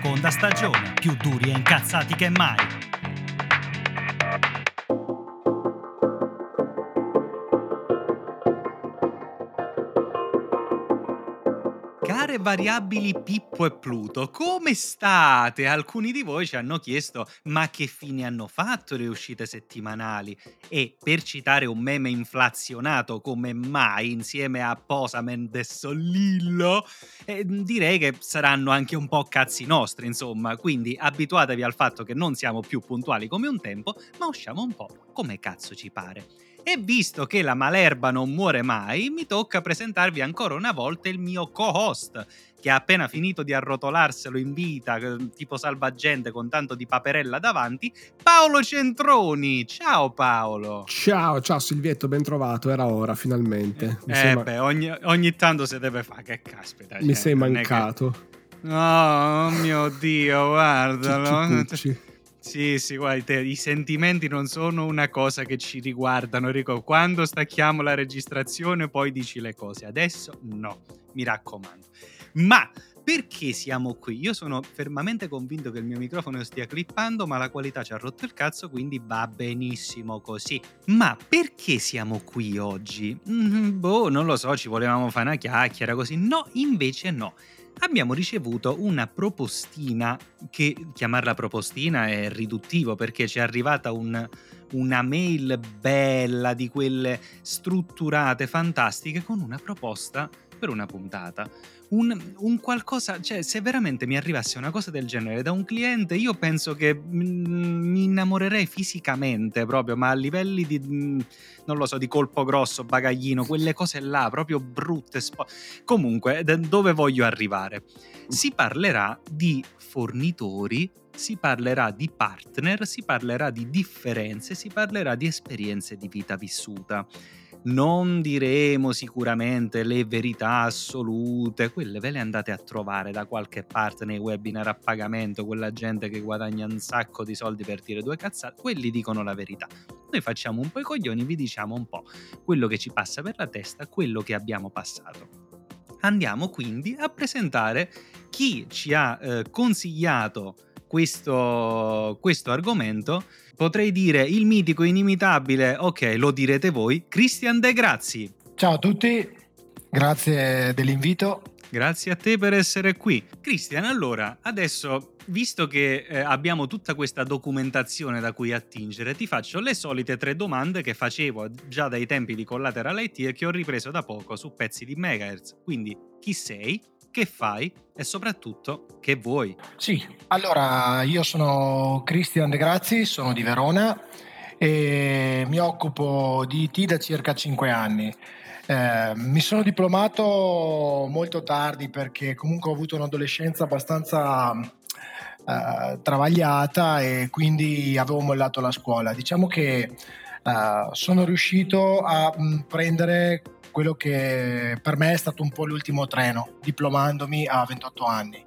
seconda stagione, più duri e incazzati che mai. Care variabili Pippo e Pluto, come state? Alcuni di voi ci hanno chiesto ma che fine hanno fatto le uscite settimanali? E per citare un meme inflazionato come mai insieme a Posament e Sollillo, direi che saranno anche un po' cazzi nostri, insomma, quindi abituatevi al fatto che non siamo più puntuali come un tempo, ma usciamo un po' come cazzo ci pare. E visto che la malerba non muore mai, mi tocca presentarvi ancora una volta il mio co-host, che ha appena finito di arrotolarselo in vita, tipo salvagente con tanto di paperella davanti, Paolo Centroni. Ciao Paolo! Ciao Silvietto, ben trovato, era ora finalmente. Ogni tanto si deve fare, che caspita. Mi sei mancato. Oh mio Dio, guardalo. Pucci. Sì, guarda, i sentimenti non sono una cosa che ci riguardano, Enrico. Quando stacchiamo la registrazione poi dici le cose. Adesso no, mi raccomando. Ma perché siamo qui? Io sono fermamente convinto che il mio microfono stia clippando, ma la qualità ci ha rotto il cazzo, quindi va benissimo così. Ma perché siamo qui oggi? Non lo so, ci volevamo fare una chiacchiera così. No, invece no. Abbiamo ricevuto una propostina, che chiamarla propostina è riduttivo perché ci è arrivata una mail bella, di quelle strutturate, fantastiche, con una proposta per una puntata. Un qualcosa, cioè se veramente mi arrivasse una cosa del genere da un cliente, io penso che mi innamorerei fisicamente proprio, ma a livelli di, non lo so, di Colpo Grosso, Bagaglino, quelle cose là, proprio brutte. Comunque, dove voglio arrivare? Si parlerà di fornitori, si parlerà di partner, si parlerà di differenze, si parlerà di esperienze di vita vissuta. Non diremo sicuramente le verità assolute, quelle ve le andate a trovare da qualche parte nei webinar a pagamento, quella gente che guadagna un sacco di soldi per dire due cazzate, quelli dicono la verità. Noi facciamo un po' i coglioni, vi diciamo un po' quello che ci passa per la testa, quello che abbiamo passato. Andiamo quindi a presentare chi ci ha consigliato questo argomento. Potrei dire il mitico, inimitabile, ok, lo direte voi, Christian De Grazi. Ciao a tutti, grazie dell'invito. Grazie a te per essere qui. Christian, allora, adesso, visto che abbiamo tutta questa documentazione da cui attingere, ti faccio le solite 3 domande che facevo già dai tempi di Collateral IT e che ho ripreso da poco su pezzi di Megahertz. Quindi, chi sei? Che fai? E soprattutto, che vuoi? Sì, allora io sono Christian De Grazi, sono di Verona e mi occupo di IT da circa 5 anni. Mi sono diplomato molto tardi perché comunque ho avuto un'adolescenza abbastanza travagliata e quindi avevo mollato la scuola. Diciamo che sono riuscito a prendere quello che per me è stato un po' l'ultimo treno, diplomandomi a 28 anni.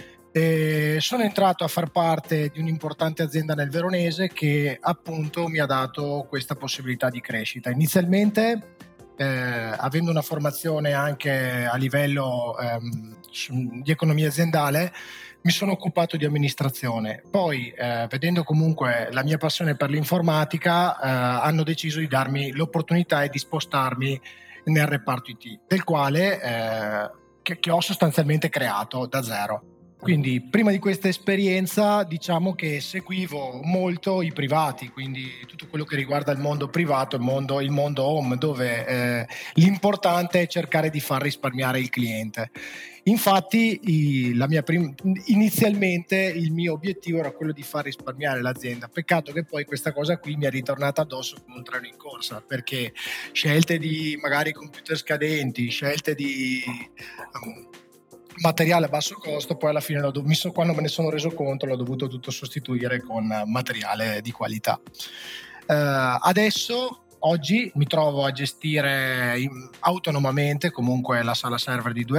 E sono entrato a far parte di un'importante azienda nel Veronese che appunto mi ha dato questa possibilità di crescita. Inizialmente, avendo una formazione anche a livello di economia aziendale, mi sono occupato di amministrazione. Poi, vedendo comunque la mia passione per l'informatica, hanno deciso di darmi l'opportunità e di spostarmi nel reparto IT, del quale che ho sostanzialmente creato da zero. Quindi prima di questa esperienza diciamo che seguivo molto i privati, quindi tutto quello che riguarda il mondo privato, il mondo home, dove l'importante è cercare di far risparmiare il cliente. Infatti inizialmente il mio obiettivo era quello di far risparmiare l'azienda. Peccato che poi questa cosa qui mi è ritornata addosso come un treno in corsa, perché scelte di magari computer scadenti, scelte di materiale a basso costo, poi alla fine quando me ne sono reso conto l'ho dovuto tutto sostituire con materiale di qualità. Adesso oggi mi trovo a gestire autonomamente comunque la sala server di 2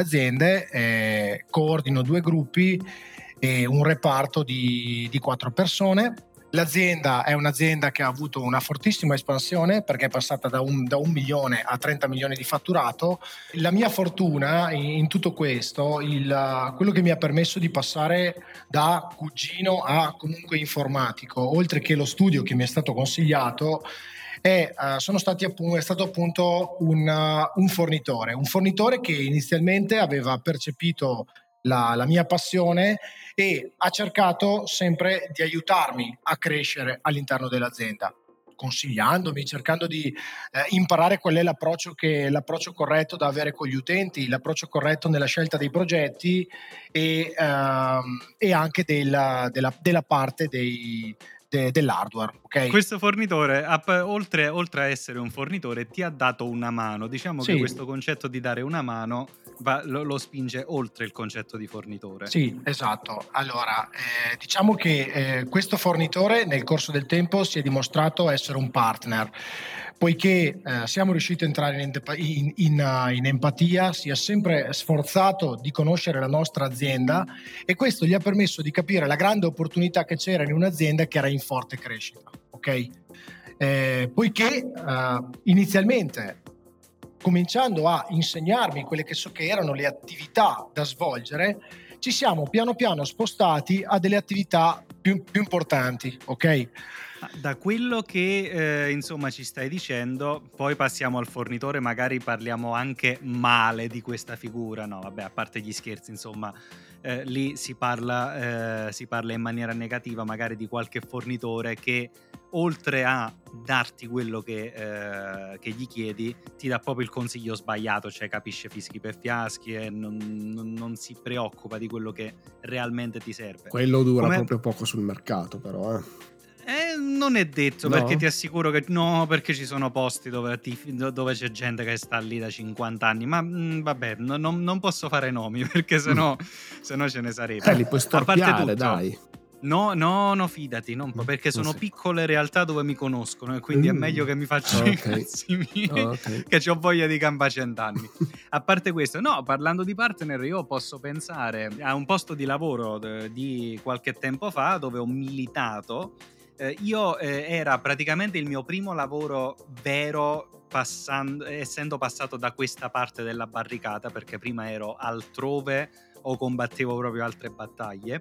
aziende, coordino 2 gruppi e un reparto di 4 persone L'azienda è un'azienda che ha avuto una fortissima espansione, perché è passata da 1 milione a 30 milioni di fatturato. La mia fortuna in tutto questo, quello che mi ha permesso di passare da cugino a comunque informatico, oltre che lo studio che mi è stato consigliato, è stato appunto un fornitore che inizialmente aveva percepito la mia passione e ha cercato sempre di aiutarmi a crescere all'interno dell'azienda, consigliandomi, cercando di imparare qual è l'approccio corretto da avere con gli utenti, l'approccio corretto nella scelta dei progetti e anche della parte dell'hardware. Okay? Questo fornitore, oltre a essere un fornitore, ti ha dato una mano. Diciamo che questo concetto di dare una mano lo spinge oltre il concetto di fornitore. Sì, esatto. Allora, diciamo che questo fornitore nel corso del tempo si è dimostrato essere un partner, poiché siamo riusciti a entrare in empatia, si è sempre sforzato di conoscere la nostra azienda e questo gli ha permesso di capire la grande opportunità che c'era in un'azienda che era in forte crescita, ok? Poiché inizialmente, cominciando a insegnarmi quelle che erano le attività da svolgere, ci siamo piano piano spostati a delle attività più importanti, ok? Da quello che insomma ci stai dicendo, poi passiamo al fornitore, magari parliamo anche male di questa figura. No, vabbè, a parte gli scherzi, insomma, lì si parla in maniera negativa magari di qualche fornitore che oltre a darti quello che gli chiedi, ti dà proprio il consiglio sbagliato, cioè capisce fischi per fiaschi e non si preoccupa di quello che realmente ti serve. Quello dura proprio poco sul mercato, però non è detto, no? Perché ti assicuro che no, perché ci sono posti dove c'è gente che sta lì da 50 anni, ma vabbè, non posso fare nomi perché sennò ce ne sarebbe. Li puoi storpiare, dai. No, fidati, perché sono piccole realtà dove mi conoscono e quindi è meglio che mi faccia i cazzi miei, che c'ho voglia di campa 100 anni. A parte questo, no, parlando di partner, io posso pensare a un posto di lavoro di qualche tempo fa dove ho militato. Era praticamente il mio primo lavoro vero, essendo passato da questa parte della barricata, perché prima ero altrove o combattevo proprio altre battaglie.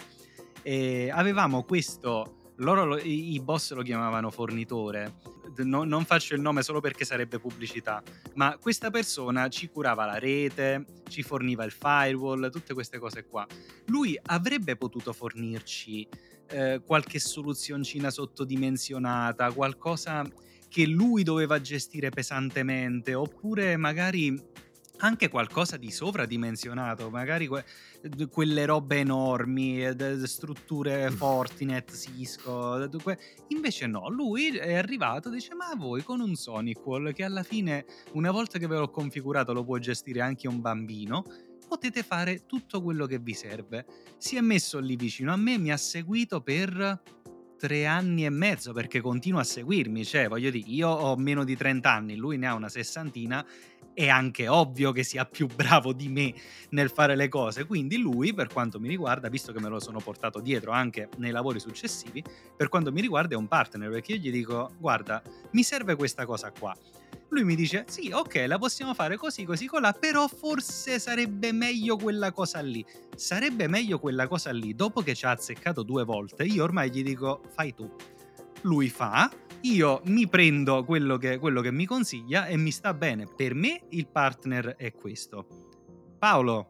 E avevamo questo, i boss lo chiamavano fornitore, non faccio il nome solo perché sarebbe pubblicità, ma questa persona ci curava la rete, ci forniva il firewall, tutte queste cose qua. Lui avrebbe potuto fornirci qualche soluzioncina sottodimensionata, qualcosa che lui doveva gestire pesantemente, oppure magari anche qualcosa di sovradimensionato, magari quelle robe enormi, strutture Fortinet, Cisco, invece no, lui è arrivato e dice: ma voi con un SonicWall, che alla fine una volta che ve l'ho configurato lo può gestire anche un bambino, potete fare tutto quello che vi serve. Si è messo lì vicino a me, mi ha seguito per 3 anni e mezzo, perché continua a seguirmi, cioè voglio dire, io ho meno di 30 anni, lui ne ha una 60, è anche ovvio che sia più bravo di me nel fare le cose, quindi lui, per quanto mi riguarda, visto che me lo sono portato dietro anche nei lavori successivi, per quanto mi riguarda è un partner, perché io gli dico: guarda, mi serve questa cosa qua. Lui mi dice: sì, ok, la possiamo fare così, così, colà, però forse sarebbe meglio quella cosa lì. Sarebbe meglio quella cosa lì. Dopo che ci ha azzeccato 2 volte, io ormai gli dico: fai tu. Lui fa, io mi prendo quello che mi consiglia e mi sta bene. Per me il partner è questo. Paolo?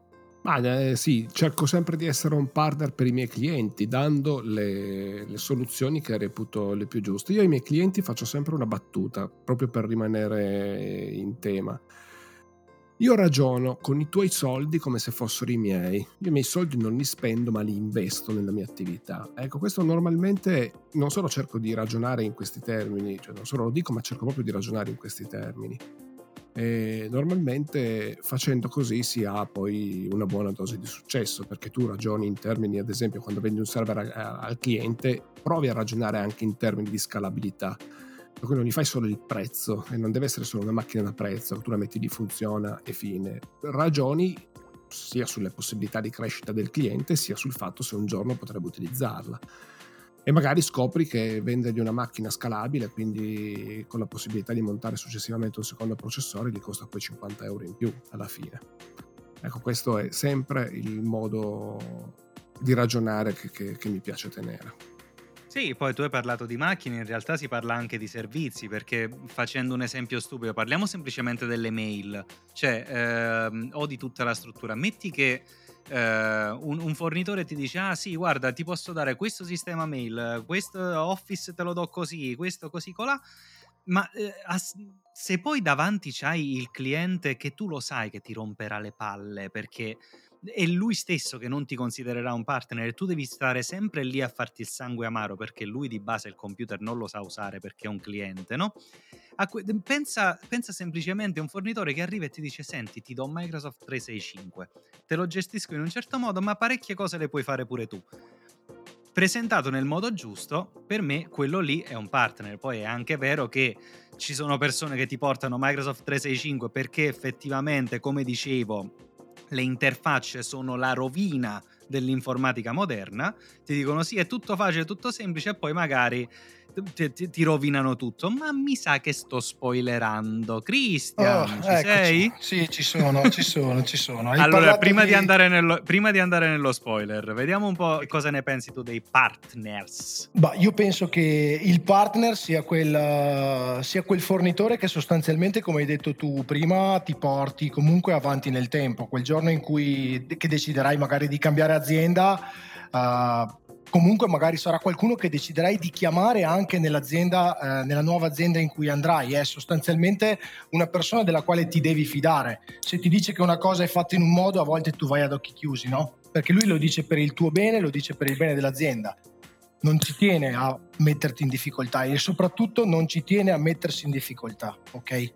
Sì, cerco sempre di essere un partner per i miei clienti, dando le soluzioni che reputo le più giuste. Io ai miei clienti faccio sempre una battuta, proprio per rimanere in tema. Io ragiono con i tuoi soldi come se fossero i miei. Io i miei soldi non li spendo, ma li investo nella mia attività. Ecco, questo normalmente non solo cerco di ragionare in questi termini, cioè non solo lo dico, ma cerco proprio di ragionare in questi termini. E normalmente facendo così si ha poi una buona dose di successo, perché tu ragioni in termini, ad esempio, quando vendi un server al cliente, provi a ragionare anche in termini di scalabilità, per cui non gli fai solo il prezzo e non deve essere solo una macchina da prezzo, tu la metti lì, funziona e fine. Ragioni sia sulle possibilità di crescita del cliente sia sul fatto se un giorno potrebbe utilizzarla. E magari scopri che vendergli una macchina scalabile, quindi con la possibilità di montare successivamente un secondo processore, gli costa poi 50 euro in più alla fine. Ecco, questo è sempre il modo di ragionare che mi piace tenere. Sì, poi tu hai parlato di macchine, in realtà si parla anche di servizi, perché facendo un esempio stupido, parliamo semplicemente delle mail, cioè o di tutta la struttura. Metti che un fornitore ti dice: ah sì, guarda, ti posso dare questo sistema mail, questo Office te lo do così, questo così colà, ma se poi davanti c'hai il cliente che tu lo sai che ti romperà le palle, perché è lui stesso che non ti considererà un partner e tu devi stare sempre lì a farti il sangue amaro perché lui di base il computer non lo sa usare perché è un cliente, no? Pensa semplicemente a un fornitore che arriva e ti dice: senti, ti do Microsoft 365, te lo gestisco in un certo modo, ma parecchie cose le puoi fare pure tu. Presentato nel modo giusto, per me quello lì è un partner. Poi è anche vero che ci sono persone che ti portano Microsoft 365 perché effettivamente, come dicevo, le interfacce sono la rovina dell'informatica moderna, ti dicono sì, è tutto facile, tutto semplice, e poi magari ti rovinano tutto. Ma mi sa che sto spoilerando. Christian, ci sei? Sì, ci sono. Hai allora, parlato prima di andare nello spoiler, vediamo un po' cosa ne pensi tu dei partners. Bah, io penso che il partner sia quel fornitore che sostanzialmente, come hai detto tu prima, ti porti comunque avanti nel tempo. Quel giorno in cui che deciderai magari di cambiare azienda, comunque magari sarà qualcuno che deciderai di chiamare anche nell'azienda, nella nuova azienda in cui andrai. È sostanzialmente una persona della quale ti devi fidare. Se ti dice che una cosa è fatta in un modo, a volte tu vai ad occhi chiusi, no? Perché lui lo dice per il tuo bene, lo dice per il bene dell'azienda. Non ci tiene a metterti in difficoltà e soprattutto non ci tiene a mettersi in difficoltà, ok?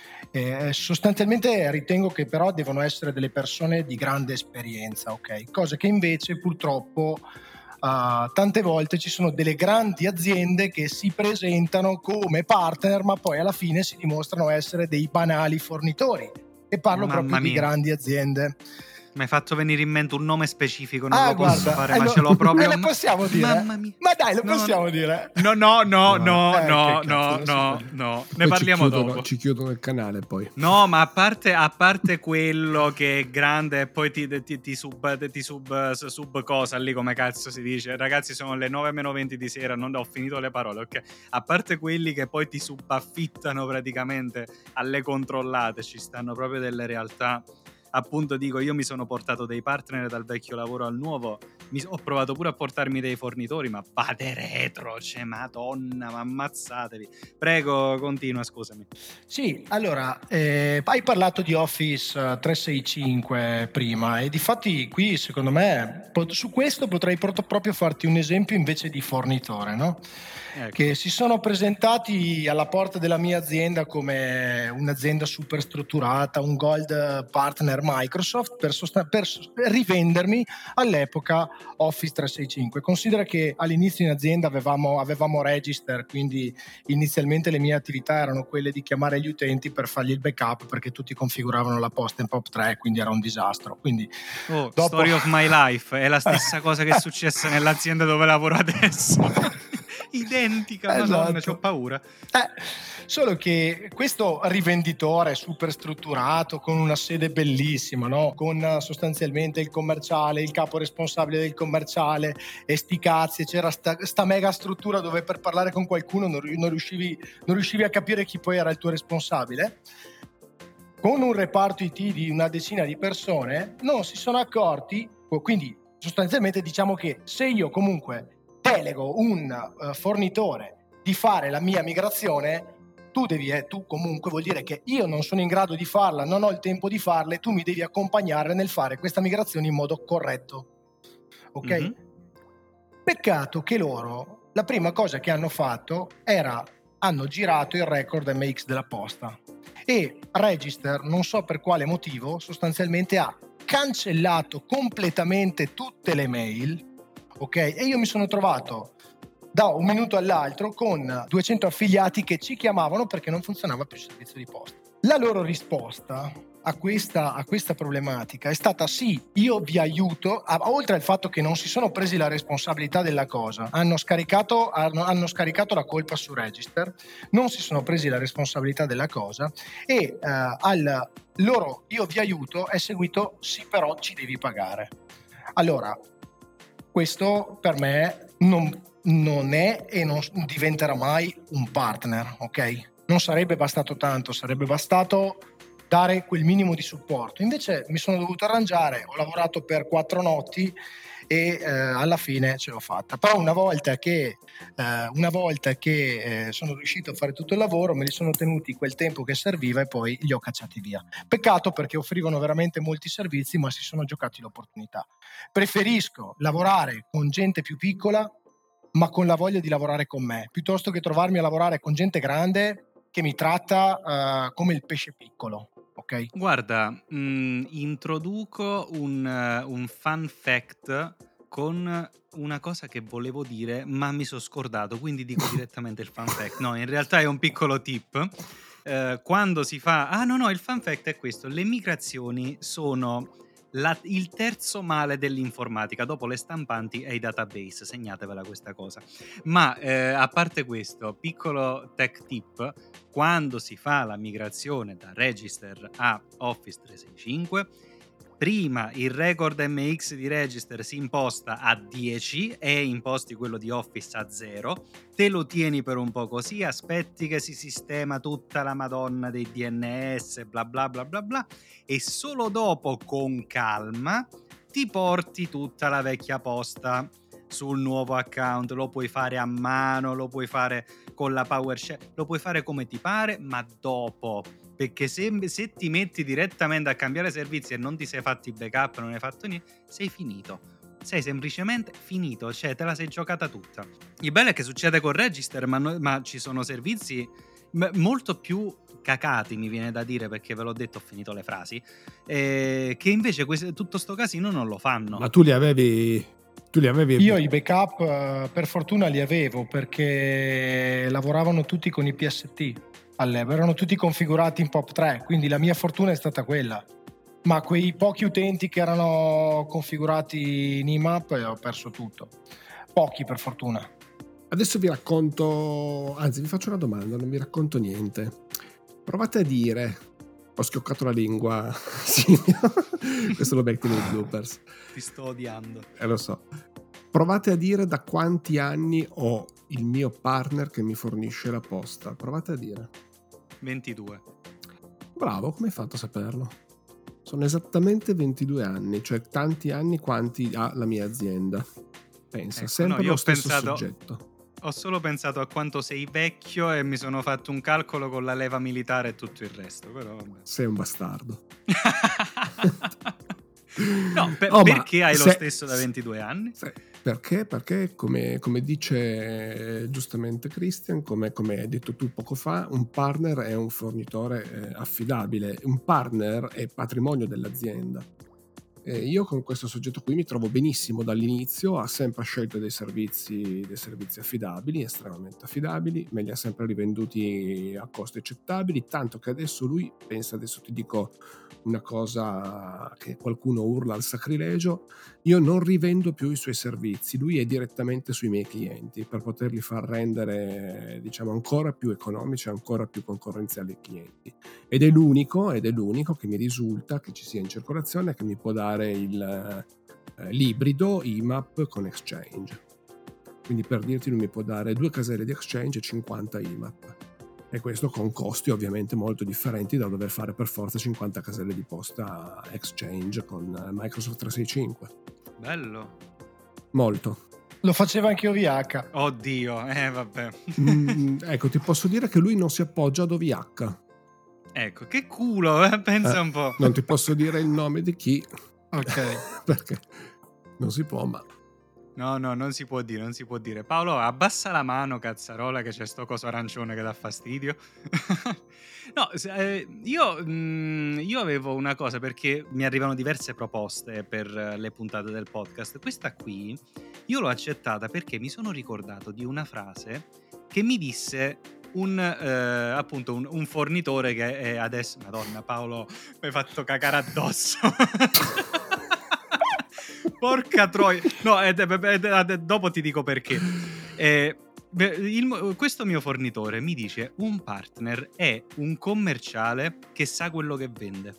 Sostanzialmente ritengo che però devono essere delle persone di grande esperienza, ok? Cosa che invece purtroppo tante volte ci sono delle grandi aziende che si presentano come partner ma poi alla fine si dimostrano essere dei banali fornitori, e parlo proprio di grandi aziende. Mi hai fatto venire in mente un nome specifico, non lo posso fare, ma no, ce l'ho proprio. Lo possiamo dire? Mamma mia. Ma dai, lo possiamo dire? No. Ne parliamo dopo. Ci chiudono il canale poi. No, ma a parte quello che è grande e poi ti sub cosa lì, come cazzo si dice. Ragazzi, sono le 9:20 di sera, non ho finito le parole, ok? A parte quelli che poi ti subaffittano praticamente alle controllate, ci stanno proprio delle realtà. Appunto dico, io mi sono portato dei partner dal vecchio lavoro al nuovo, ho provato pure a portarmi dei fornitori, ma vade retro, cioè madonna, ma ammazzatevi. Prego, continua, scusami. Sì, allora, hai parlato di Office 365 prima e difatti qui secondo me su questo potrei proprio farti un esempio invece di fornitore, no? Ecco. Che si sono presentati alla porta della mia azienda come un'azienda super strutturata, un gold partner Microsoft per rivendermi all'epoca Office 365. Considera che all'inizio in azienda avevamo Register, quindi inizialmente le mie attività erano quelle di chiamare gli utenti per fargli il backup perché tutti configuravano la posta in POP3, quindi era un disastro. Quindi, story of my life, è la stessa cosa che è successa nell'azienda dove lavoro adesso. Identica, esatto. Madonna, c'ho paura. Solo che questo rivenditore super strutturato con una sede bellissima, no? Con sostanzialmente il commerciale, il capo responsabile del commerciale e sti cazzi, c'era sta mega struttura dove per parlare con qualcuno non riuscivi a capire chi poi era il tuo responsabile. Con un reparto IT di una decina di persone non si sono accorti, quindi sostanzialmente diciamo che se io comunque delego un fornitore di fare la mia migrazione, tu comunque vuol dire che io non sono in grado di farla, non ho il tempo di farla, tu mi devi accompagnare nel fare questa migrazione in modo corretto, ok? Mm-hmm. Peccato che loro la prima cosa che hanno fatto hanno girato il record MX della posta e Register, non so per quale motivo, sostanzialmente ha cancellato completamente tutte le mail. Ok, e io mi sono trovato da un minuto all'altro con 200 affiliati che ci chiamavano perché non funzionava più il servizio di posta. La loro risposta a questa problematica è stata: sì, io vi aiuto, oltre al fatto che non si sono presi la responsabilità della cosa, hanno scaricato la colpa su Register, non si sono presi la responsabilità della cosa, e al loro io vi aiuto è seguito: sì, però ci devi pagare. Allora, questo per me non è e non diventerà mai un partner, ok? Non sarebbe bastato tanto, sarebbe bastato dare quel minimo di supporto. Invece mi sono dovuto arrangiare, ho lavorato per 4 notti e alla fine ce l'ho fatta. Però una volta che sono riuscito a fare tutto il lavoro, me li sono tenuti quel tempo che serviva e poi li ho cacciati via. Peccato, perché offrivano veramente molti servizi, ma si sono giocati l'opportunità. Preferisco lavorare con gente più piccola, ma con la voglia di lavorare con me, piuttosto che trovarmi a lavorare con gente grande che mi tratta come il pesce piccolo. Okay. Guarda, introduco un fun fact con una cosa che volevo dire, ma mi sono scordato, quindi dico direttamente il fun fact. No, in realtà è un piccolo tip. Quando si fa... Ah, no, il fun fact è questo. Le migrazioni sono il terzo male dell'informatica, dopo le stampanti e i database. Segnatevela questa cosa. Ma a parte questo, piccolo tech tip: quando si fa la migrazione da Register a Office 365, prima il record MX di Register si imposta a 10 e imposti quello di Office a 0, te lo tieni per un po' così, aspetti che si sistema tutta la madonna dei DNS, bla bla bla bla bla, e solo dopo, con calma, ti porti tutta la vecchia posta sul nuovo account. Lo puoi fare a mano, lo puoi fare con la PowerShell, lo puoi fare come ti pare, ma dopo, perché se ti metti direttamente a cambiare servizi e non ti sei fatti backup, non hai fatto niente, sei finito, sei semplicemente finito, cioè te la sei giocata tutta. Il bello è che succede con Register, ma ci sono servizi molto più cacati, mi viene da dire, perché ve l'ho detto, ho finito le frasi, che invece tutto sto casino non lo fanno. Ma tu li avevi? Io i backup per fortuna li avevo, perché lavoravano tutti con i PST all'epoca, erano tutti configurati in POP3, quindi la mia fortuna è stata quella. Ma quei pochi utenti che erano configurati in IMAP ho perso tutto. Pochi, per fortuna. Adesso vi racconto, anzi vi faccio una domanda, non vi racconto niente. Provate a dire... Ho schioccato la lingua, sì. Questo lo becchi nei bloopers. Ti sto odiando. Lo so. Provate a dire da quanti anni ho il mio partner che mi fornisce la posta. Provate a dire. 22. Bravo, come hai fatto a saperlo? Sono esattamente 22 anni, cioè tanti anni quanti ha la mia azienda. Pensa, ecco, sempre lo stesso soggetto. Ho solo pensato a quanto sei vecchio e mi sono fatto un calcolo con la leva militare e tutto il resto, però vabbè. Sei un bastardo. No, perché hai lo stesso da 22 anni? Perché come dice giustamente Christian, come hai detto tu poco fa, un partner è un fornitore affidabile, un partner è patrimonio dell'azienda. Io con questo soggetto qui mi trovo benissimo dall'inizio, ha sempre scelto dei servizi affidabili, estremamente affidabili, me li ha sempre rivenduti a costi accettabili, tanto che adesso lui pensa, adesso ti dico una cosa che qualcuno urla al sacrilegio, io non rivendo più i suoi servizi, lui è direttamente sui miei clienti per poterli far rendere, diciamo, ancora più economici, ancora più concorrenziali ai clienti, ed è l'unico che mi risulta che ci sia in circolazione, che mi può dare l'ibrido IMAP con Exchange. Quindi, per dirti, lui mi può dare 2 caselle di Exchange e 50 IMAP, e questo con costi ovviamente molto differenti da dover fare per forza 50 caselle di posta Exchange con Microsoft 365. Bello. Molto. Lo faceva anche OVH. Oddio, vabbè. Ecco, ti posso dire che lui non si appoggia ad OVH. Ecco, che culo, pensa un po'. Non ti posso dire il nome di chi. Ok. Perché non si può, ma... No, non si può dire. Paolo, abbassa la mano, cazzarola, che c'è sto coso arancione che dà fastidio. No, io avevo una cosa, perché mi arrivano diverse proposte per le puntate del podcast. Questa qui io l'ho accettata perché mi sono ricordato di una frase che mi disse appunto un fornitore che è adesso, Madonna Paolo, mi hai fatto cacare addosso. Porca troia. No, dopo ti dico perché. Questo mio fornitore mi dice: un partner è un commerciale che sa quello che vende.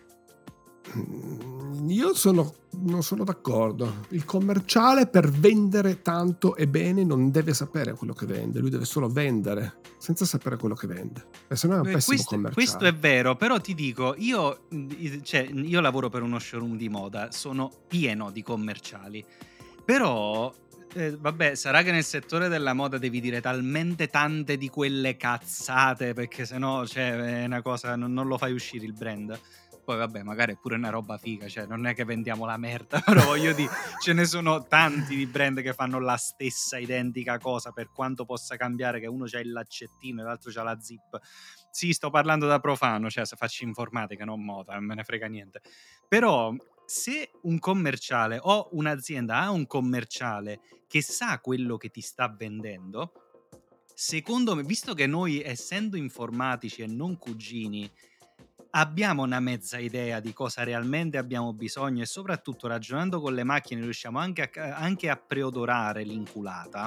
Io non sono d'accordo. Il commerciale per vendere tanto e bene non deve sapere quello che vende, lui deve solo vendere senza sapere quello che vende. E se no è un pessimo commerciale. Questo è vero, però ti dico, io lavoro per uno showroom di moda, sono pieno di commerciali, però vabbè, sarà che nel settore della moda devi dire talmente tante di quelle cazzate, perché sennò è una cosa, non lo fai uscire il brand. Poi vabbè, magari è pure una roba figa, cioè non è che vendiamo la merda, però voglio dire, ce ne sono tanti di brand che fanno la stessa identica cosa, per quanto possa cambiare che uno c'ha il laccettino e l'altro c'ha la zip. Sì, sto parlando da profano, cioè se faccio informatica, non moda, non me ne frega niente. Però se un commerciale o un'azienda ha un commerciale che sa quello che ti sta vendendo, secondo me, visto che noi, essendo informatici e non cugini, abbiamo una mezza idea di cosa realmente abbiamo bisogno e soprattutto ragionando con le macchine riusciamo anche a preodorare l'inculata,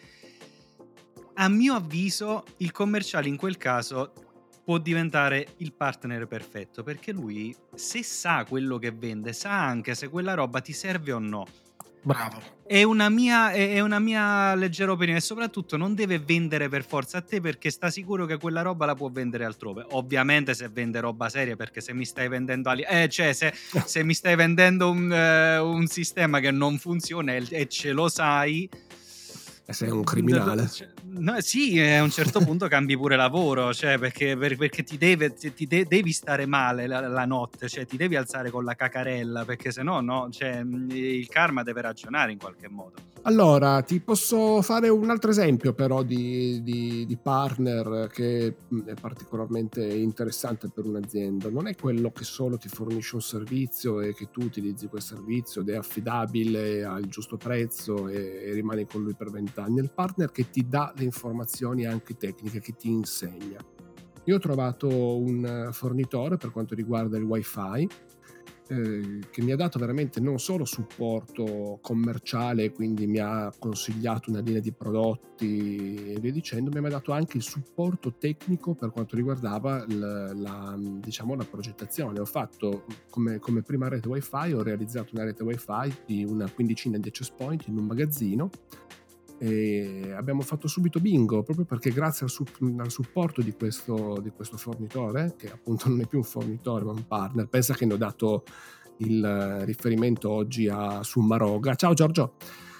a mio avviso il commerciale in quel caso può diventare il partner perfetto, perché lui, se sa quello che vende, sa anche se quella roba ti serve o no. Bravo. È una mia leggera opinione, e soprattutto non deve vendere per forza a te, perché sta sicuro che quella roba la può vendere altrove. Ovviamente se vende roba seria, perché se mi stai vendendo se mi stai vendendo un sistema che non funziona e ce lo sai, sei un criminale. No, sì, a un certo punto cambi pure lavoro, cioè perché devi stare male la notte, cioè ti devi alzare con la cacarella, perché sennò no, cioè il karma deve ragionare in qualche modo. Allora, ti posso fare un altro esempio però di partner che è particolarmente interessante per un'azienda. Non è quello che solo ti fornisce un servizio e che tu utilizzi quel servizio ed è affidabile, ha il giusto prezzo e rimani con lui per 20 anni. È il partner che ti dà le informazioni anche tecniche, che ti insegna. Io ho trovato un fornitore per quanto riguarda il wifi che mi ha dato veramente non solo supporto commerciale, quindi mi ha consigliato una linea di prodotti e via dicendo, ma mi ha dato anche il supporto tecnico per quanto riguardava la progettazione. Ho fatto come prima rete wifi, ho realizzato una rete wifi di una quindicina di access point in un magazzino e abbiamo fatto subito bingo, proprio perché grazie al supporto di questo fornitore, che appunto non è più un fornitore ma un partner. Pensa che ne ho dato il riferimento oggi a Summaroga. Ciao Giorgio.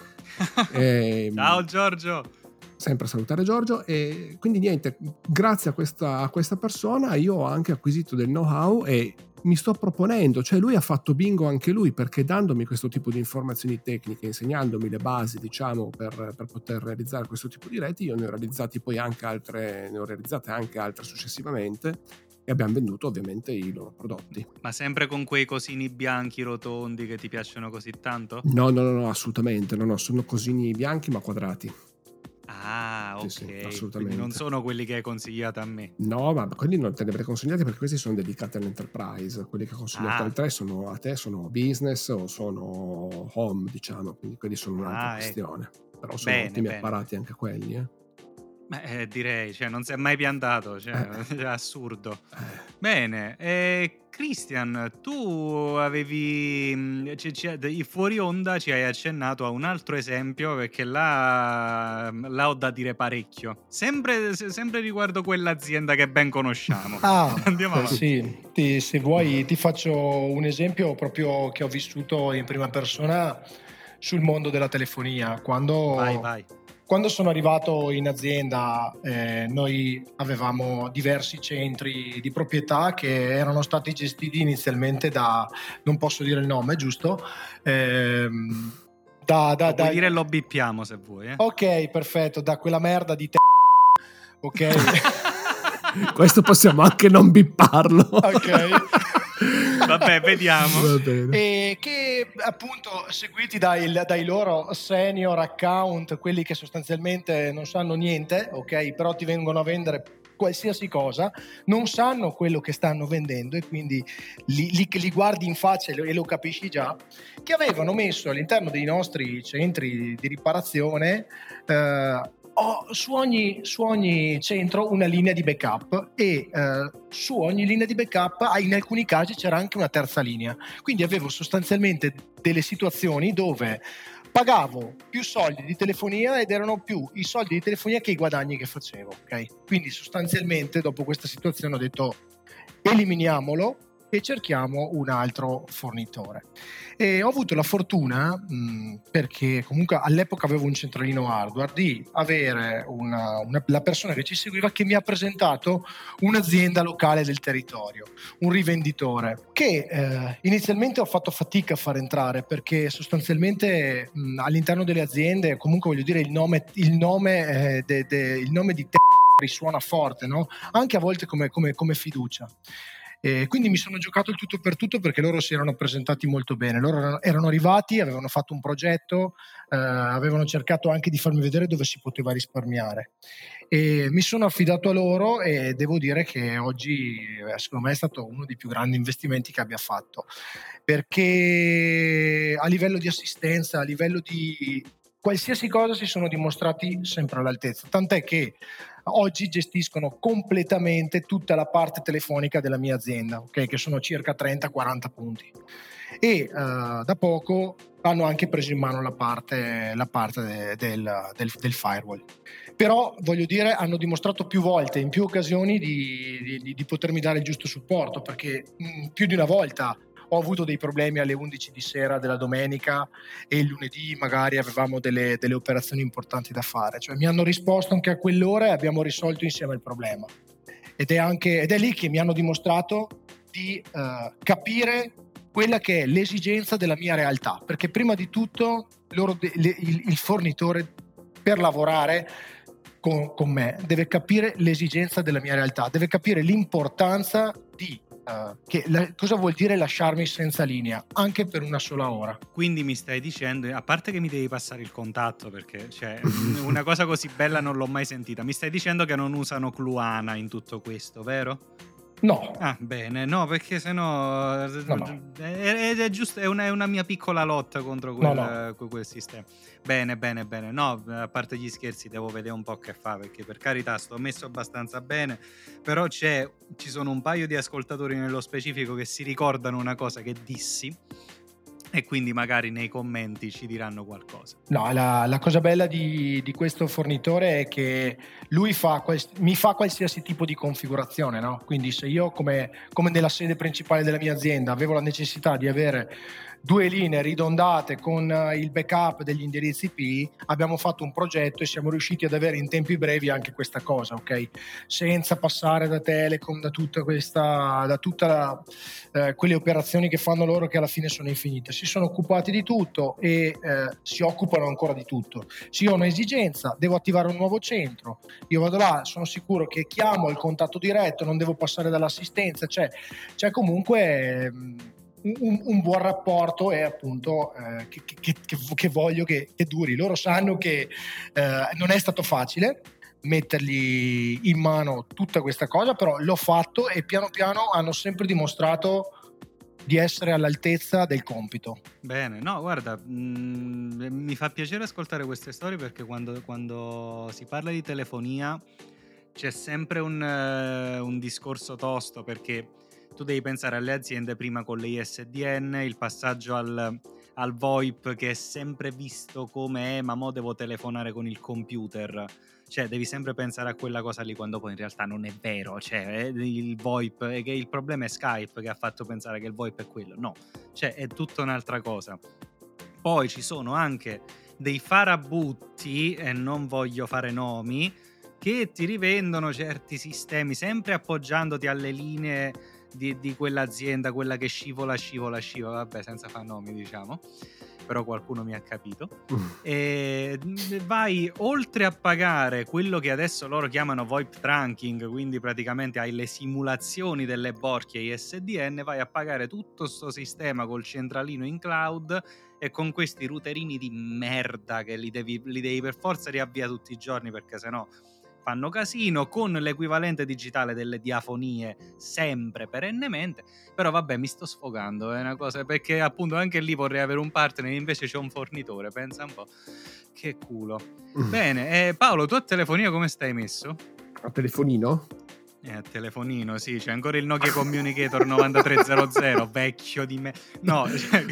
Ciao Giorgio. Sempre salutare Giorgio. E quindi niente, grazie a questa persona io ho anche acquisito del know-how e mi sto proponendo, cioè lui ha fatto bingo anche lui, perché dandomi questo tipo di informazioni tecniche, insegnandomi le basi, diciamo, per poter realizzare questo tipo di reti, io ne ho realizzate anche altre successivamente e abbiamo venduto ovviamente i loro prodotti. Ma sempre con quei cosini bianchi rotondi che ti piacciono così tanto? No, assolutamente, no, sono cosini bianchi ma quadrati. Ah, ok. Sì, assolutamente. Quindi non sono quelli che hai consigliato a me. No, ma quelli non te li avrei consigliati perché questi sono dedicati all'enterprise. Quelli che ho consigliato a te sono business o sono home, diciamo. Quindi quelli sono un'altra questione. Però sono ottimi apparati anche quelli, Beh, direi, cioè non si è mai piantato, cioè è assurdo. Bene, Christian, tu avevi fuori onda ci hai accennato a un altro esempio, perché là ho da dire parecchio, sempre riguardo quell'azienda che ben conosciamo. Andiamo avanti. Sì, se vuoi ti faccio un esempio proprio che ho vissuto in prima persona sul mondo della telefonia. Quando sono arrivato in azienda noi avevamo diversi centri di proprietà che erano stati gestiti inizialmente da, non posso dire il nome, giusto? Puoi dire lo bippiamo se vuoi. Ok, perfetto, da quella merda di ok. Questo possiamo anche non bipparlo. Ok. Vabbè, vediamo. Va bene. E che appunto seguiti dai loro senior account, quelli che sostanzialmente non sanno niente, ok, però ti vengono a vendere qualsiasi cosa, non sanno quello che stanno vendendo e quindi li guardi in faccia e lo capisci già, che avevano messo all'interno dei nostri centri di riparazione su ogni centro una linea di backup e su ogni linea di backup in alcuni casi c'era anche una terza linea, quindi avevo sostanzialmente delle situazioni dove pagavo più soldi di telefonia ed erano più i soldi di telefonia che i guadagni che facevo, ok? Quindi sostanzialmente dopo questa situazione ho detto eliminiamolo e cerchiamo un altro fornitore. E ho avuto la fortuna, perché comunque all'epoca avevo un centralino hardware, di avere la persona che ci seguiva che mi ha presentato un'azienda locale del territorio, un rivenditore che inizialmente ho fatto fatica a far entrare perché sostanzialmente all'interno delle aziende comunque voglio dire il nome di te risuona forte, no? Anche a volte come fiducia. Quindi mi sono giocato il tutto per tutto perché loro si erano presentati molto bene, loro erano arrivati, avevano fatto un progetto, avevano cercato anche di farmi vedere dove si poteva risparmiare e mi sono affidato a loro e devo dire che oggi secondo me è stato uno dei più grandi investimenti che abbia fatto, perché a livello di assistenza, a livello di qualsiasi cosa si sono dimostrati sempre all'altezza, tant'è che oggi gestiscono completamente tutta la parte telefonica della mia azienda, okay? Che sono circa 30-40 punti e da poco hanno anche preso in mano la parte del firewall, però voglio dire hanno dimostrato più volte, in più occasioni di potermi dare il giusto supporto, perché più di una volta ho avuto dei problemi alle 11 di sera della domenica e il lunedì magari avevamo delle operazioni importanti da fare, cioè mi hanno risposto anche a quell'ora e abbiamo risolto insieme il problema ed è lì che mi hanno dimostrato di capire quella che è l'esigenza della mia realtà, perché prima di tutto il fornitore per lavorare con me deve capire l'esigenza della mia realtà, deve capire l'importanza di cosa vuol dire lasciarmi senza linea anche per una sola ora. Quindi mi stai dicendo, a parte che mi devi passare il contatto perché cioè, una cosa così bella non l'ho mai sentita, mi stai dicendo che non usano Cluana in tutto questo, vero? No. Ah, bene, no, perché sennò No. è giusto, è una mia piccola lotta contro quel sistema. Bene. No, a parte gli scherzi, devo vedere un po' che fa, perché per carità sto messo abbastanza bene, però ci sono un paio di ascoltatori nello specifico che si ricordano una cosa che dissi e quindi magari nei commenti ci diranno qualcosa. No, la cosa bella di questo fornitore è che lui mi fa qualsiasi tipo di configurazione, no? Quindi se io come nella sede principale della mia azienda avevo la necessità di avere 2 linee ridondate con il backup degli indirizzi IP, abbiamo fatto un progetto e siamo riusciti ad avere in tempi brevi anche questa cosa, ok? Senza passare da Telecom, da tutte quelle operazioni che fanno loro che alla fine sono infinite. Si sono occupati di tutto e si occupano ancora di tutto. Se io ho un'esigenza, devo attivare un nuovo centro, io vado là, sono sicuro che chiamo il contatto diretto, non devo passare dall'assistenza, c'è comunque un buon rapporto e appunto che voglio che duri. Loro sanno che non è stato facile mettergli in mano tutta questa cosa, però l'ho fatto e piano piano hanno sempre dimostrato di essere all'altezza del compito. Bene, no, guarda, mi fa piacere ascoltare queste storie perché quando si parla di telefonia c'è sempre un discorso tosto, perché tu devi pensare alle aziende prima con le ISDN, il passaggio al VoIP che è sempre visto come ma mo devo telefonare con il computer, cioè devi sempre pensare a quella cosa lì quando poi in realtà non è vero, cioè il VoIP, e che il problema è Skype che ha fatto pensare che il VoIP è quello, no, cioè è tutta un'altra cosa. Poi ci sono anche dei farabutti, e non voglio fare nomi, che ti rivendono certi sistemi, sempre appoggiandoti alle linee di quell'azienda, quella che scivola, vabbè, senza far nomi, diciamo, però qualcuno mi ha capito. E vai, oltre a pagare quello che adesso loro chiamano VoIP trunking, quindi praticamente hai le simulazioni delle borchie ISDN, vai a pagare tutto sto sistema col centralino in cloud e con questi routerini di merda che li devi per forza riavviare tutti i giorni, perché sennò fanno casino, con l'equivalente digitale delle diafonie sempre, perennemente. Però vabbè, mi sto sfogando, è una cosa, perché appunto anche lì vorrei avere un partner, invece c'è un fornitore, pensa un po', che culo. Bene, Paolo, tu a telefonia come stai messo? A telefonino? A telefonino, sì, c'è ancora il Nokia Communicator 9300, vecchio di me. No,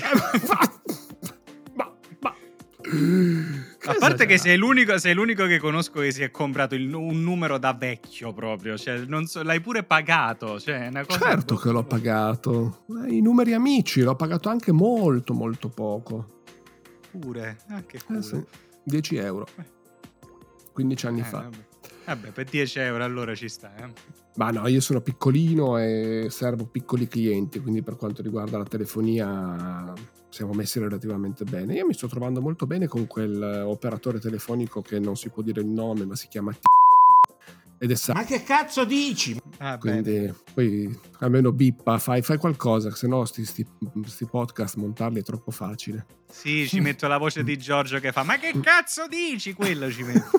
a parte che sei l'unico che conosco che si è comprato un numero da vecchio proprio, cioè non so, l'hai pure pagato, cioè è una cosa. Certo che l'ho pagato. I numeri amici l'ho pagato anche molto molto poco. Pure, anche culo. Sì. 10 euro 15 anni fa. Vabbè, per 10 euro allora ci sta, Ma no, io sono piccolino e servo piccoli clienti, quindi per quanto riguarda la telefonia siamo messi relativamente bene. Io mi sto trovando molto bene con quel operatore telefonico che non si può dire il nome, ma si chiama ed è Ma che cazzo dici? quindi poi almeno bippa, fai qualcosa, se no sti podcast montarli è troppo facile. Sì, ci metto la voce di Giorgio che fa "ma che cazzo dici?", quello ci metto.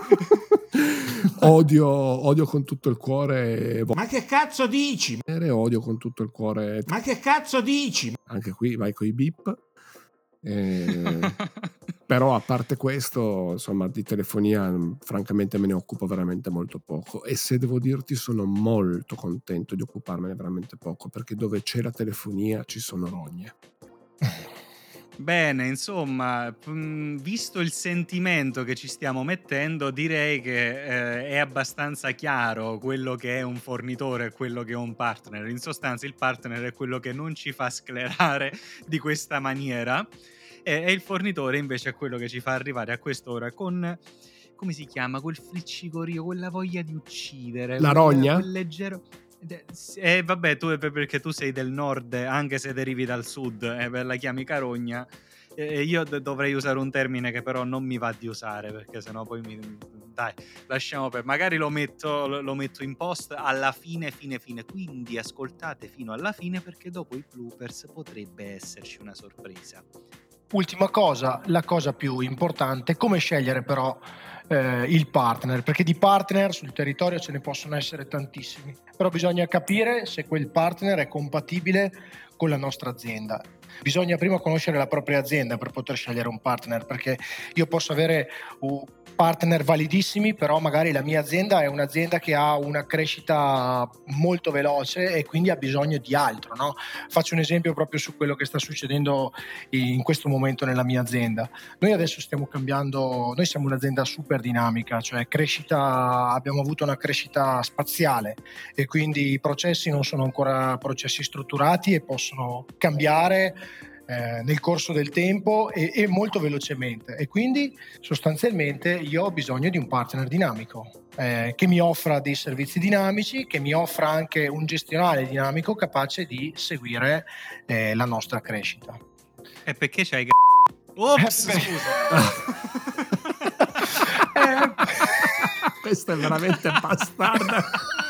Odio con tutto il cuore. Ma che cazzo dici? Odio con tutto il cuore. Ma che cazzo dici? Anche qui vai coi bip. Però a parte questo, insomma, di telefonia francamente me ne occupo veramente molto poco, e se devo dirti sono molto contento di occuparmene veramente poco, perché dove c'è la telefonia ci sono rogne. Bene, insomma, visto il sentimento che ci stiamo mettendo, direi che è abbastanza chiaro quello che è un fornitore e quello che è un partner. In sostanza il partner è quello che non ci fa sclerare di questa maniera, e il fornitore invece è quello che ci fa arrivare a quest'ora con, come si chiama, quel friccicorio, quella voglia di uccidere. La rogna? Quel leggero... vabbè, tu perché tu sei del nord, anche se derivi dal sud, la chiami carogna. Io dovrei usare un termine che però non mi va di usare, perché sennò poi dai, lasciamo per, magari lo metto in post alla fine, quindi ascoltate fino alla fine, perché dopo i bloopers potrebbe esserci una sorpresa. Ultima cosa, la cosa più importante, come scegliere però il partner, perché di partner sul territorio ce ne possono essere tantissimi, però bisogna capire se quel partner è compatibile con la nostra azienda. Bisogna prima conoscere la propria azienda per poter scegliere un partner, perché io posso avere partner validissimi, però magari la mia azienda è un'azienda che ha una crescita molto veloce e quindi ha bisogno di altro, no? Faccio un esempio proprio su quello che sta succedendo in questo momento nella mia azienda. Noi adesso stiamo cambiando, noi siamo un'azienda super dinamica, cioè abbiamo avuto una crescita spaziale e quindi i processi non sono ancora processi strutturati e possono cambiare nel corso del tempo e molto velocemente, e quindi sostanzialmente io ho bisogno di un partner dinamico che mi offra dei servizi dinamici, che mi offra anche un gestionale dinamico capace di seguire la nostra crescita. E perché c'hai ops, scusa. Questa è veramente bastarda.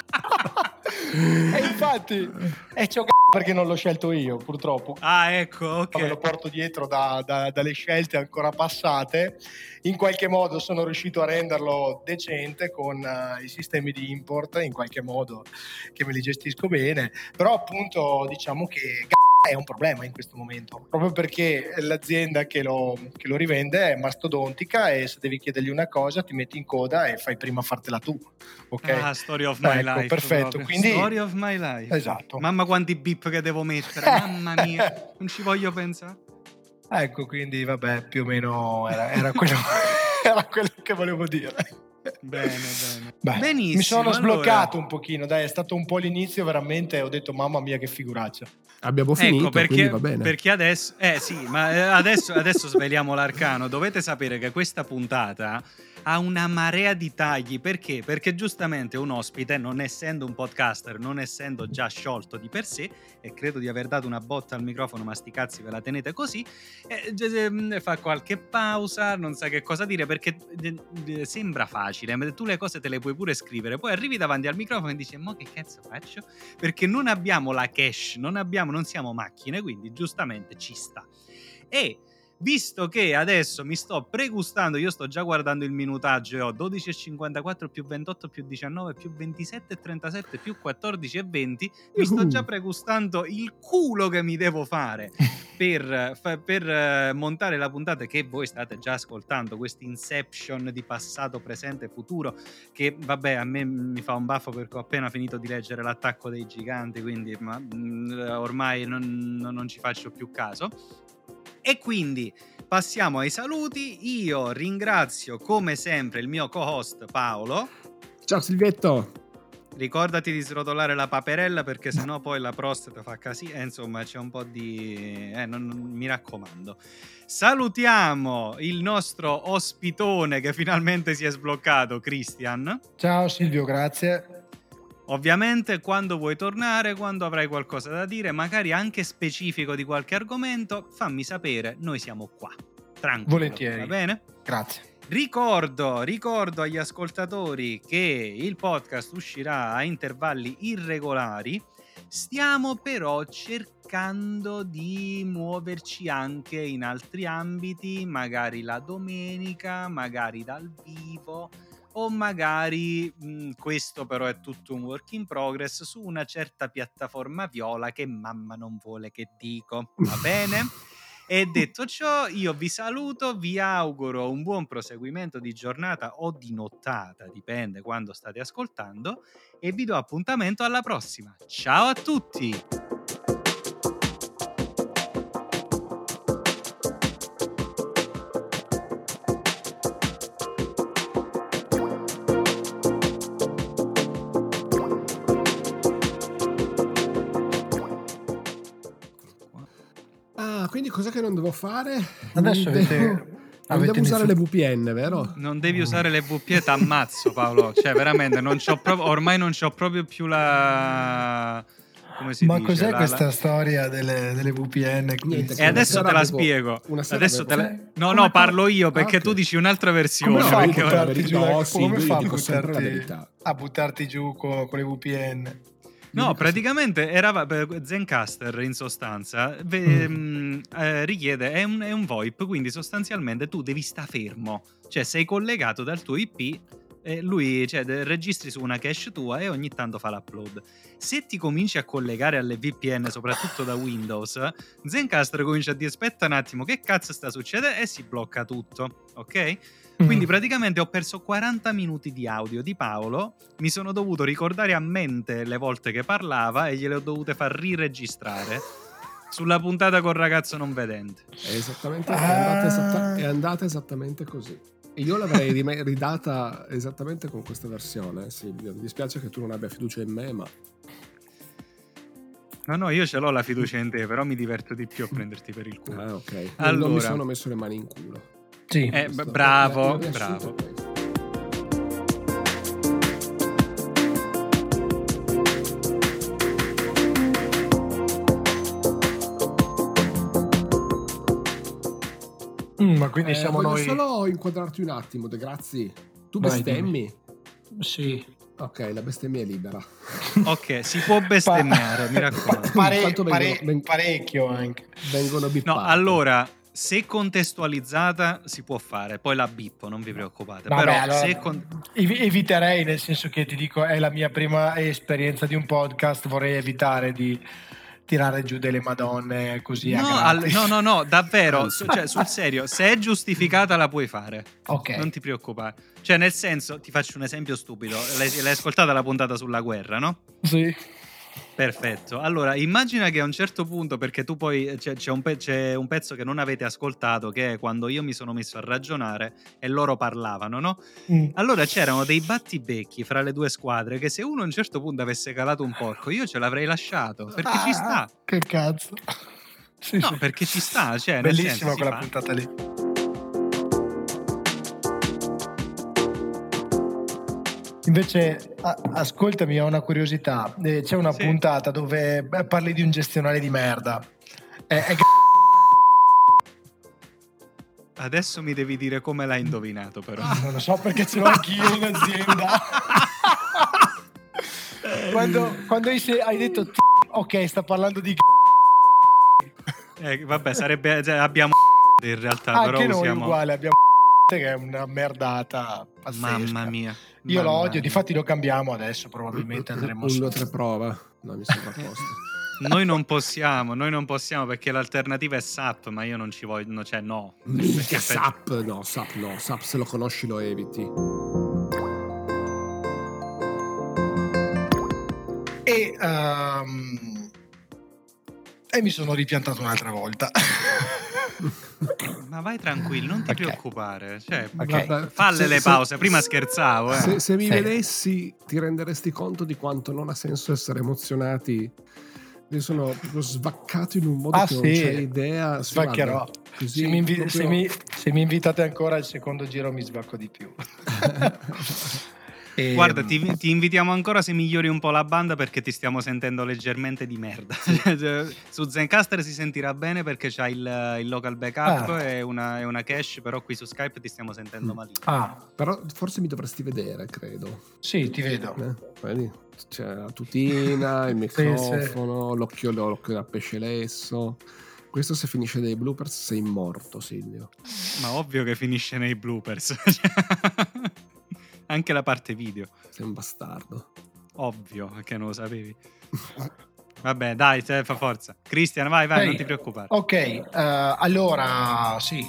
E infatti c'ho perché non l'ho scelto io, purtroppo. Ah, ecco, ok. Me lo porto dietro dalle scelte ancora passate. In qualche modo sono riuscito a renderlo decente con i sistemi di import, in qualche modo che me li gestisco bene, però appunto diciamo che è un problema in questo momento, proprio perché l'azienda che lo rivende è mastodontica e se devi chiedergli una cosa ti metti in coda e fai prima a fartela tu. Okay? Ah, story of my life. Perfetto. Quindi, story of my life. Esatto. Mamma quanti beep che devo mettere, mamma mia, non ci voglio pensare. Ecco, quindi vabbè, più o meno era quello, era quello che volevo dire. Bene. Benissimo. Mi sono sbloccato un pochino, dai, è stato un po' l'inizio, veramente ho detto mamma mia che figuraccia. Abbiamo finito, quindi va bene. Perché adesso sì, ma adesso sveliamo l'arcano. Dovete sapere che questa puntata ha una marea di tagli. Perché? Perché giustamente un ospite, non essendo un podcaster, non essendo già sciolto di per sé, e credo di aver dato una botta al microfono, ma sti cazzi ve la tenete così, fa qualche pausa, non sa che cosa dire, perché sembra facile, ma tu le cose te le puoi pure scrivere, poi arrivi davanti al microfono e dici mo che cazzo faccio? Perché non abbiamo la cache, non siamo macchine, quindi giustamente ci sta. E visto che adesso mi sto pregustando, io sto già guardando il minutaggio e ho 12,54 più 28 più 19 più 27,37 più 14,20, mi sto già pregustando il culo che mi devo fare per montare la puntata che voi state già ascoltando, questo Inception di passato, presente e futuro, che vabbè a me mi fa un baffo perché ho appena finito di leggere L'attacco dei giganti, quindi ormai non ci faccio più caso. E quindi passiamo ai saluti. Io ringrazio come sempre il mio co-host Paolo. Ciao Silvietto. Ricordati di srotolare la paperella perché sennò poi la prostata fa casino. Insomma c'è un po' di... mi raccomando. Salutiamo il nostro ospitone che finalmente si è sbloccato, Christian. Ciao Silvio, grazie. Ovviamente quando vuoi tornare, quando avrai qualcosa da dire, magari anche specifico di qualche argomento, fammi sapere, noi siamo qua. Tranquillo. Volentieri. Va bene? Grazie. Ricordo agli ascoltatori che il podcast uscirà a intervalli irregolari. Stiamo però cercando di muoverci anche in altri ambiti, magari la domenica, magari dal vivo, o magari questo però è tutto un work in progress su una certa piattaforma viola che mamma non vuole che dico, va bene? E detto ciò, io vi saluto, vi auguro un buon proseguimento di giornata o di nottata, dipende quando state ascoltando, e vi do appuntamento alla prossima. Ciao a tutti! Quindi cos'è che non devo fare? Adesso devo usare le VPN, vero? Non devi usare le VPN, t'ammazzo Paolo, cioè veramente ormai non c'ho proprio più la... Come si dice? Cos'è questa storia delle VPN? Niente, e adesso te la spiego. Adesso No, parlo io perché okay. Tu dici un'altra versione. Come perché fa a buttarti giù con le VPN? No, praticamente Zencastr in sostanza richiede, è un VoIP, quindi sostanzialmente tu devi sta fermo, cioè sei collegato dal tuo IP e lui registri su una cache tua e ogni tanto fa l'upload. Se ti cominci a collegare alle VPN, soprattutto da Windows, Zencastr comincia a dire aspetta un attimo, che cazzo sta succedendo? E si blocca tutto, ok? Quindi praticamente ho perso 40 minuti di audio di Paolo, mi sono dovuto ricordare a mente le volte che parlava e gliele ho dovute far riregistrare sulla puntata col ragazzo non vedente. È andata esattamente così. E io l'avrei ridata esattamente con questa versione, Silvio. Mi dispiace che tu non abbia fiducia in me, ma... No, io ce l'ho la fiducia in te, però mi diverto di più a prenderti per il culo. Ah, ok. Allora, non mi sono messo le mani in culo. Sì. Bravo. Ma quindi siamo voglio noi. Solo inquadrarti un attimo, grazie. Tu bestemmi? Sì. Ok, la bestemmia è libera. Ok, si può bestemmiare, mi raccomando. Parecchio anche. Vengono bippate. No, allora, se contestualizzata si può fare, poi la bippo, non vi preoccupate. Vabbè, però allora, se eviterei, nel senso che ti dico, è la mia prima esperienza di un podcast, vorrei evitare di tirare giù delle madonne così a gratis. No, davvero, cioè, sul serio, se è giustificata la puoi fare. Ok. Non ti preoccupare. Cioè, nel senso, ti faccio un esempio stupido. L'hai ascoltata la puntata sulla guerra, no? Sì. Perfetto. Allora, immagina che a un certo punto, perché tu poi c'è un pezzo che non avete ascoltato, che è quando io mi sono messo a ragionare e loro parlavano, no? Allora c'erano dei battibecchi fra le due squadre che se uno a un certo punto avesse calato un porco, io ce l'avrei lasciato, perché ci sta. Che cazzo. Sì, no, perché ci sta, cioè, bellissima nel senso, quella puntata lì. Invece, ascoltami, ho una curiosità. C'è una puntata dove parli di un gestionale di merda. Adesso mi devi dire come l'hai indovinato, però. Non lo so, perché ce l'ho anch'io in azienda. Quando hai detto ok, sta parlando di vabbè, sarebbe, abbiamo in realtà, anche però noi usiamo... uguale, abbiamo che è una merdata pazzesca. Mamma mia. Io lo odio, difatti lo cambiamo adesso, probabilmente andremo su. 1-3 prova. No, mi sembra a posto. Noi non possiamo perché l'alternativa è SAP, ma io non ci voglio, cioè no. Minchia, SAP se lo conosci lo eviti. E mi sono ripiantato un'altra volta. Ma vai tranquillo, non ti preoccupare, cioè, Guarda, falle le pause, prima scherzavo. Se mi vedessi ti renderesti conto di quanto non ha senso essere emozionati. Io sono proprio svaccato in un modo che non c'è idea. Svaccherò. Così, se mi invitate ancora al secondo giro mi svacco di più. Guarda, ti invitiamo ancora se migliori un po' la banda, perché ti stiamo sentendo leggermente di merda. Su Zencastr si sentirà bene perché c'ha il local backup e una cache, però qui su Skype ti stiamo sentendo malino. Però forse mi dovresti vedere, credo. Sì, ti vedo. Vedi? C'è la tutina, il microfono, l'occhio da pesce lesso. Questo se finisce dei bloopers sei morto, Silvio. Ma ovvio che finisce nei bloopers. Anche la parte video. Sei un bastardo. Ovvio che non lo sapevi. Vabbè, dai, fa forza. Cristian, vai, non ti preoccupare. Ok, allora sì.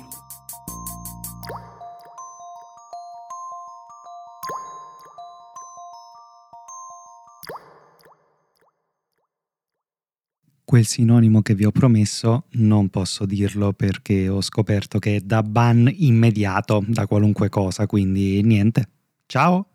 Quel sinonimo che vi ho promesso non posso dirlo perché ho scoperto che è da ban immediato da qualunque cosa, quindi niente. Ciao!